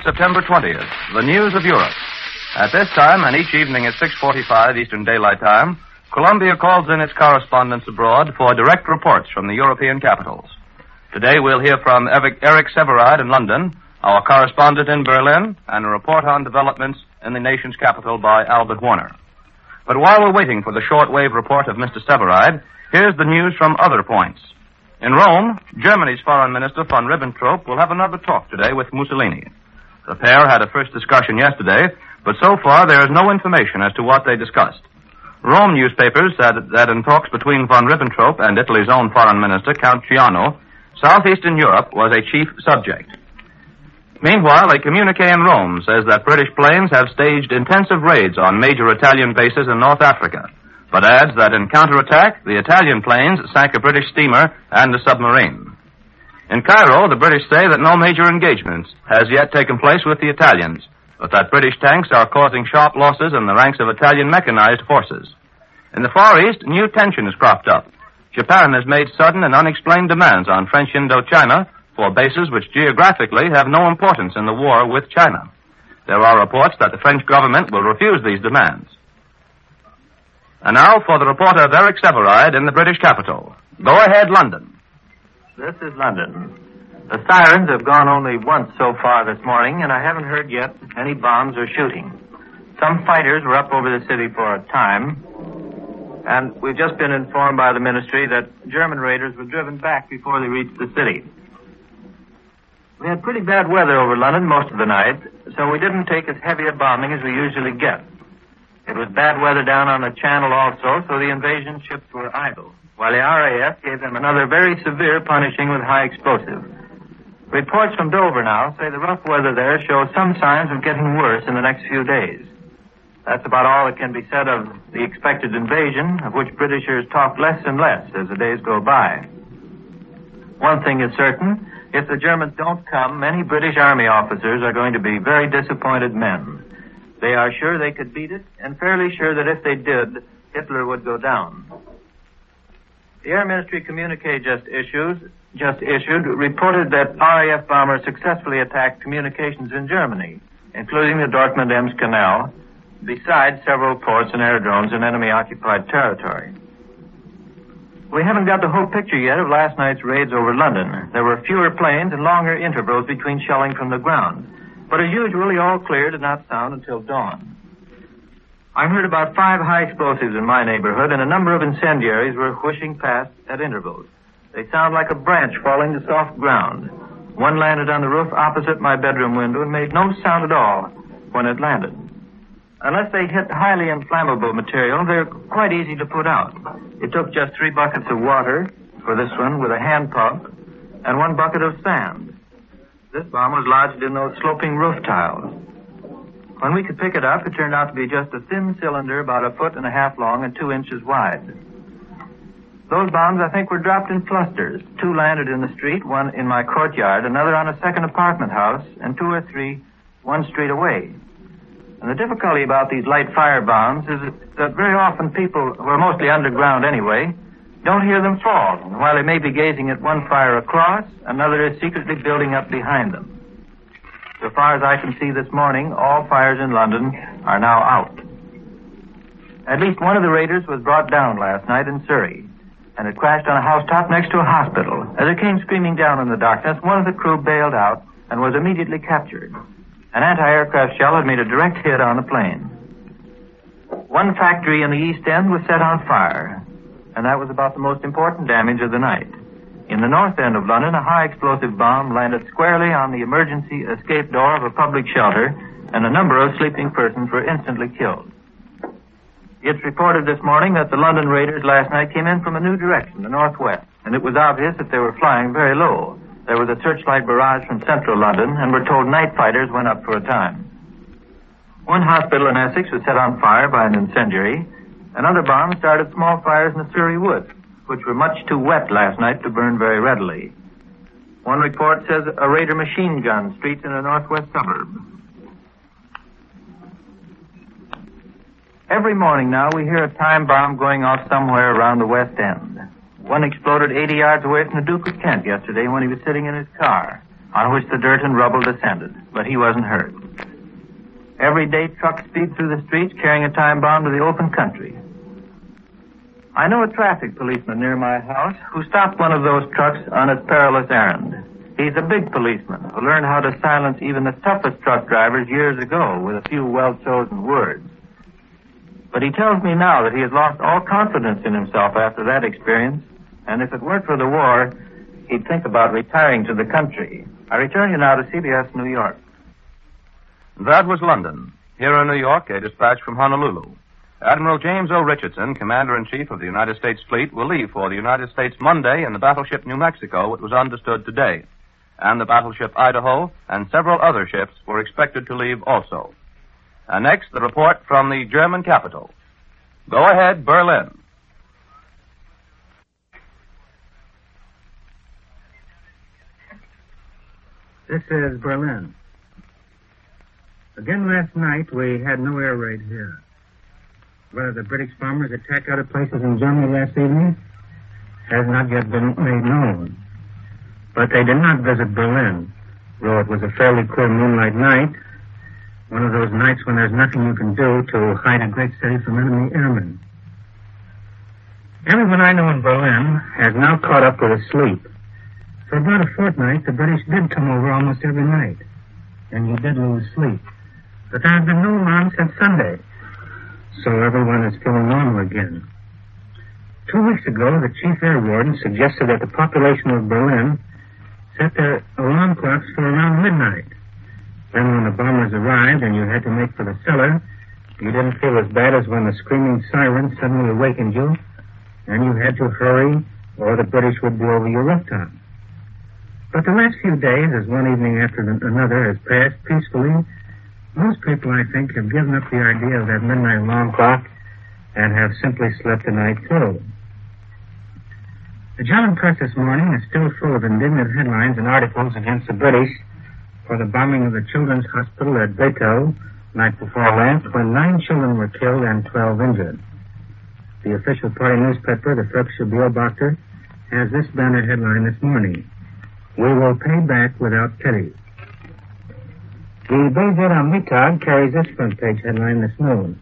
September 20th, the news of Europe. At this time, and each evening at 6:45 Eastern Daylight Time, Columbia calls in its correspondents abroad for direct reports from the European capitals. Today we'll hear from Eric Sevareid in London, our correspondent in Berlin, and a report on developments in the nation's capital by Albert Warner. But while we're waiting for the shortwave report of Mr. Sevareid, here's the news from other points. In Rome, Germany's Foreign Minister von Ribbentrop will have another talk today with Mussolini. The pair had a first discussion yesterday, but so far there is no information as to what they discussed. Rome newspapers said that in talks between von Ribbentrop and Italy's own Foreign Minister, Count Ciano, southeastern Europe was a chief subject. Meanwhile, a communique in Rome says that British planes have staged intensive raids on major Italian bases in North Africa, but adds that in counterattack, the Italian planes sank a British steamer and a submarine. In Cairo, the British say that no major engagement has yet taken place with the Italians, but that British tanks are causing sharp losses in the ranks of Italian mechanized forces. In the Far East, new tension has cropped up. Japan has made sudden and unexplained demands on French Indochina for bases which geographically have no importance in the war with China. There are reports that the French government will refuse these demands. And now for the report of Eric Sevareid in the British capital. Go ahead, London. This is London. The sirens have gone only once so far this morning, and I haven't heard yet any bombs or shooting. Some fighters were up over the city for a time, and we've just been informed by the ministry that German raiders were driven back before they reached the city. We had pretty bad weather over London most of the night, so we didn't take as heavy a bombing as we usually get. It was bad weather down on the Channel also, so the invasion ships were idle, while the RAF gave them another very severe punishing with high explosive. Reports from Dover now say the rough weather there shows some signs of getting worse in the next few days. That's about all that can be said of the expected invasion, of which Britishers talk less and less as the days go by. One thing is certain, if the Germans don't come, many British Army officers are going to be very disappointed men. They are sure they could beat it, and fairly sure that if they did, Hitler would go down. The Air Ministry communique just issued reported that RAF bombers successfully attacked communications in Germany, including the Dortmund-Ems Canal, besides several ports and aerodromes in enemy-occupied territory. We haven't got the whole picture yet of last night's raids over London. There were fewer planes and longer intervals between shelling from the ground. But as usual, the all clear did not sound until dawn. I heard about 5 high explosives in my neighborhood, and a number of incendiaries were whooshing past at intervals. They sound like a branch falling to soft ground. One landed on the roof opposite my bedroom window and made no sound at all when it landed. Unless they hit highly inflammable material, they're quite easy to put out. It took just 3 buckets of water for this one with a hand pump and 1 bucket of sand. This bomb was lodged in those sloping roof tiles. When we could pick it up, it turned out to be just a thin cylinder about 1.5 feet long and 2 inches wide. Those bombs, I think, were dropped in clusters. 2 landed in the street, 1 in my courtyard, another on a second apartment house, and 2 or 3 1 street away. And the difficulty about these light fire bombs is that very often people, who are mostly underground anyway, don't hear them fall. And while they may be gazing at one fire across, another is secretly building up behind them. So far as I can see this morning, all fires in London are now out. At least one of the raiders was brought down last night in Surrey, and it crashed on a housetop next to a hospital. As it came screaming down in the darkness, one of the crew bailed out and was immediately captured. An anti-aircraft shell had made a direct hit on the plane. One factory in the East End was set on fire, and that was about the most important damage of the night. In the north end of London, a high-explosive bomb landed squarely on the emergency escape door of a public shelter, and a number of sleeping persons were instantly killed. It's reported this morning that the London raiders last night came in from a new direction, the northwest, and it was obvious that they were flying very low. There was a searchlight barrage from central London, and we're told night fighters went up for a time. One hospital in Essex was set on fire by an incendiary. Another bomb started small fires in the Surrey woods, which were much too wet last night to burn very readily. One report says a raider machine gun streets in a northwest suburb. Every morning now we hear a time bomb going off somewhere around the West End. One exploded 80 yards away from the Duke of Kent yesterday when he was sitting in his car. on which the dirt and rubble descended, but he wasn't hurt. Every day, trucks speed through the streets carrying a time bomb to the open country. I know a traffic policeman near my house who stopped one of those trucks on its perilous errand. He's a big policeman who learned how to silence even the toughest truck drivers years ago with a few well-chosen words. But he tells me now that he has lost all confidence in himself after that experience, and if it weren't for the war, he'd think about retiring to the country. I return you now to CBS New York. That was London. Here in New York, a dispatch from Honolulu. Admiral James O. Richardson, Commander-in-Chief of the United States Fleet, will leave for the United States Monday in the battleship New Mexico, it was understood today. And the battleship Idaho and several other ships were expected to leave also. And next, the report from the German capital. Go ahead, Berlin. This is Berlin. Again last night, we had no air raid here. Whether the British bombers attacked other places in Germany last evening has not yet been made known. But they did not visit Berlin, though it was a fairly clear moonlight night, one of those nights when there's nothing you can do to hide a great city from enemy airmen. Everyone I know in Berlin has now caught up with a sleep. For about a fortnight, the British did come over almost every night, and you did lose sleep. But there has been no alarm since Sunday, so everyone is feeling normal again. 2 weeks ago, the chief air warden suggested that the population of Berlin set their alarm clocks for around midnight. Then when the bombers arrived and you had to make for the cellar, you didn't feel as bad as when the screaming siren suddenly awakened you, and you had to hurry, or the British would be over your rooftop. But the last few days, as one evening after another has passed peacefully, most people, I think, have given up the idea of that midnight alarm clock and have simply slept the night through. The German press this morning is still full of indignant headlines and articles against the British for the bombing of the children's hospital at Bethel night before last, when 9 children were killed and 12 injured. The official party newspaper, the Völkische Beobachter, has this banner headline this morning: "We will pay back without pity." The Berliner am Mittag carries this front page headline this noon: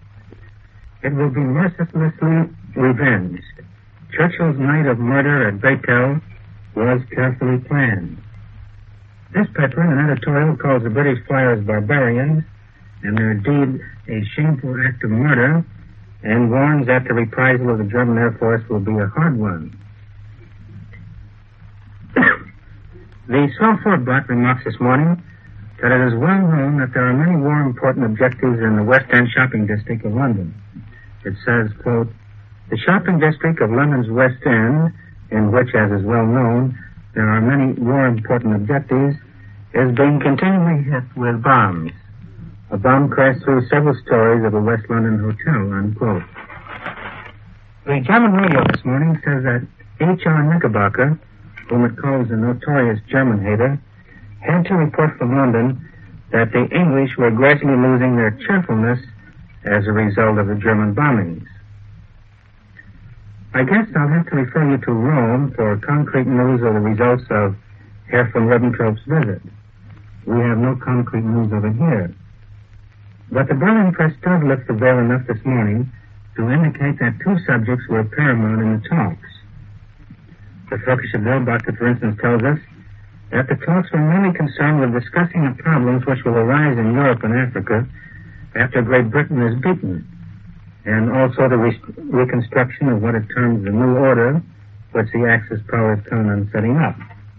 "It will be mercilessly revenged. Churchill's night of murder at Bethel was carefully planned." This paper, in an editorial, calls the British flyers barbarians and their deed a shameful act of murder, and warns that the reprisal of the German Air Force will be a hard one. The Svalbard remarks this morning that it is well known that there are many more important objectives in the West End shopping district of London. It says, quote, "The shopping district of London's West End, in which, as is well known, there are many more important objectives, is being continually hit with bombs. A bomb crashed through several stories of a West London hotel," unquote. The German radio this morning says that H.R. Knickerbocker, whom it calls a notorious German hater, had to report from London that the English were gradually losing their cheerfulness as a result of the German bombings. I guess I'll have to refer you to Rome for concrete news of the results of Herr von Ribbentrop's visit. We have no concrete news of it here. But the Berlin press does lift the veil enough this morning to indicate that 2 subjects were paramount in the talks. The Völkische Beobachter, for instance, tells us that the talks were mainly concerned with discussing the problems which will arise in Europe and Africa after Great Britain is beaten, and also the reconstruction of what it terms the new order, which the Axis powers plan on setting up.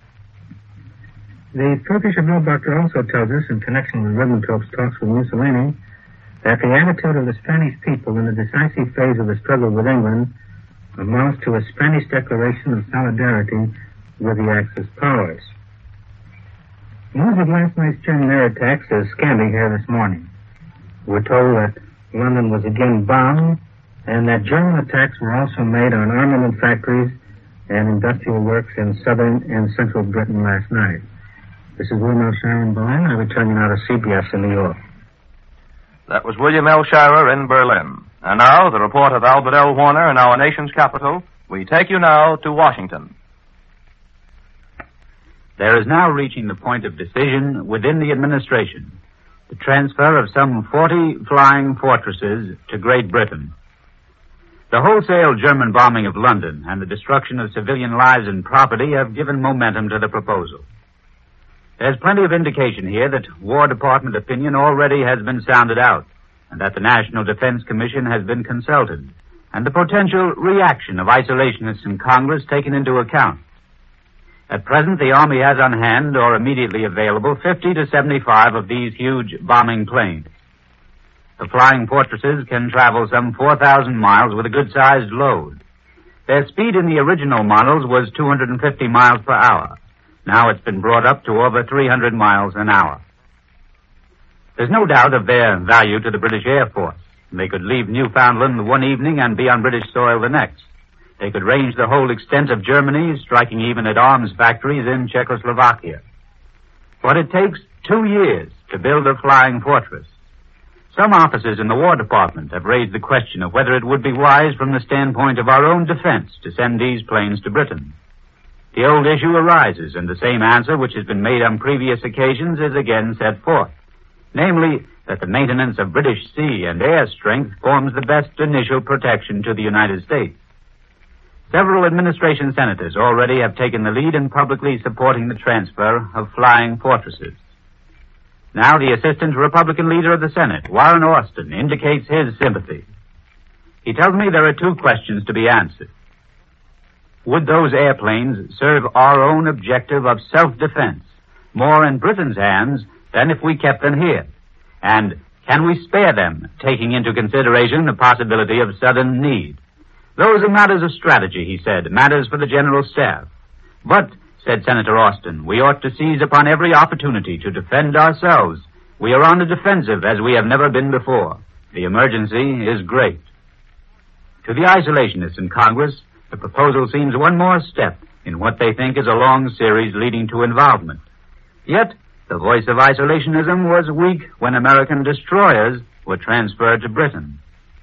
The Völkische Beobachter also tells us, in connection with Ribbentrop's talks with Mussolini, that the attitude of the Spanish people in the decisive phase of the struggle with England amounts to a Spanish declaration of solidarity with the Axis powers. News of last night's German air attacks is scanty here this morning. We're told that London was again bombed, and that German attacks were also made on armament factories and industrial works in southern and central Britain last night. This is William L. Shirer in Berlin. I return you now to CBS in New York. That was William L. Shirer in Berlin. And now, the report of Albert L. Warner in our nation's capital. We take you now to Washington. there is now reaching the point of decision within the administration, the transfer of some 40 flying fortresses to Great Britain. The wholesale German bombing of London and the destruction of civilian lives and property have given momentum to the proposal. There's plenty of indication here that War Department opinion already has been sounded out, and that the National Defense Commission has been consulted, and the potential reaction of isolationists in Congress taken into account. At present, the Army has on hand or immediately available 50 to 75 of these huge bombing planes. The flying fortresses can travel some 4,000 miles with a good-sized load. Their speed in the original models was 250 miles per hour. Now it's been brought up to over 300 miles an hour. There's no doubt of their value to the British Air Force. They could leave Newfoundland one evening and be on British soil the next. They could range the whole extent of Germany, striking even at arms factories in Czechoslovakia. But it takes 2 years to build a flying fortress. Some officers in the War Department have raised the question of whether it would be wise from the standpoint of our own defense to send these planes to Britain. The old issue arises, and the same answer which has been made on previous occasions is again set forth. Namely, that the maintenance of British sea and air strength forms the best initial protection to the United States. Several administration senators already have taken the lead in publicly supporting the transfer of flying fortresses. Now the Assistant Republican Leader of the Senate, Warren Austin, indicates his sympathy. He tells me there are 2 questions to be answered. Would those airplanes serve our own objective of self-defense more in Britain's hands than if we kept them here? And can we spare them, taking into consideration the possibility of sudden need? Those are matters of strategy, he said, matters for the General Staff. But, said Senator Austin, we ought to seize upon every opportunity to defend ourselves. We are on the defensive as we have never been before. The emergency is great. To the isolationists in Congress, the proposal seems one more step in what they think is a long series leading to involvement. Yet, the voice of isolationism was weak when American destroyers were transferred to Britain.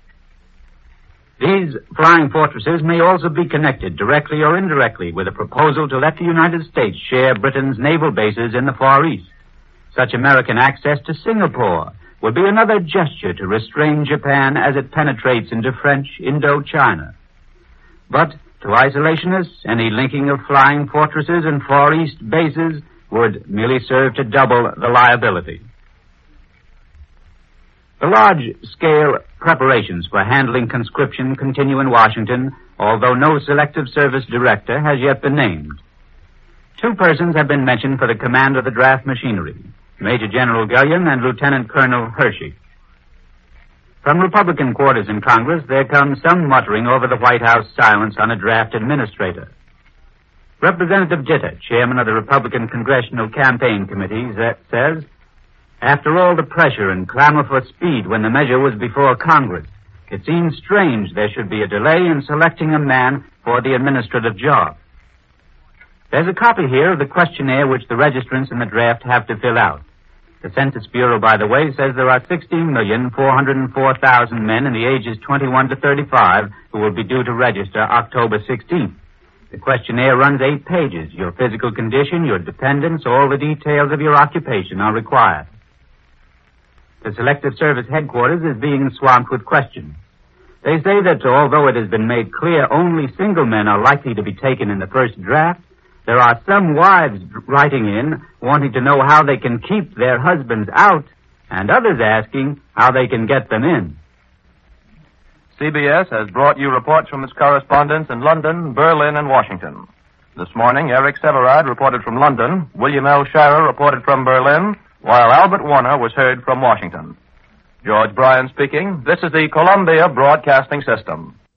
These flying fortresses may also be connected directly or indirectly with a proposal to let the United States share Britain's naval bases in the Far East. Such American access to Singapore would be another gesture to restrain Japan as it penetrates into French Indochina. But to isolationists, any linking of flying fortresses and Far East bases would merely serve to double the liability. The large-scale preparations for handling conscription continue in Washington, although no Selective Service director has yet been named. 2 persons have been mentioned for the command of the draft machinery, Major General Gullion and Lieutenant Colonel Hershey. From Republican quarters in Congress, there comes some muttering over the White House silence on a draft administrator. Representative Ditter, chairman of the Republican Congressional Campaign Committee, says, after all the pressure and clamor for speed when the measure was before Congress, it seems strange there should be a delay in selecting a man for the administrative job. There's a copy here of the questionnaire which the registrants in the draft have to fill out. The Census Bureau, by the way, says there are 16,404,000 men in the ages 21 to 35 who will be due to register October 16th. The questionnaire runs 8 pages. Your physical condition, your dependents, all the details of your occupation are required. The Selective Service headquarters is being swamped with questions. They say that although it has been made clear only single men are likely to be taken in the first draft, there are some wives writing in wanting to know how they can keep their husbands out, and others asking how they can get them in. CBS has brought you reports from its correspondents in London, Berlin, and Washington. This morning, Eric Severide reported from London, William L. Shirer reported from Berlin, while Albert Warner was heard from Washington. George Bryan speaking. This is the Columbia Broadcasting System.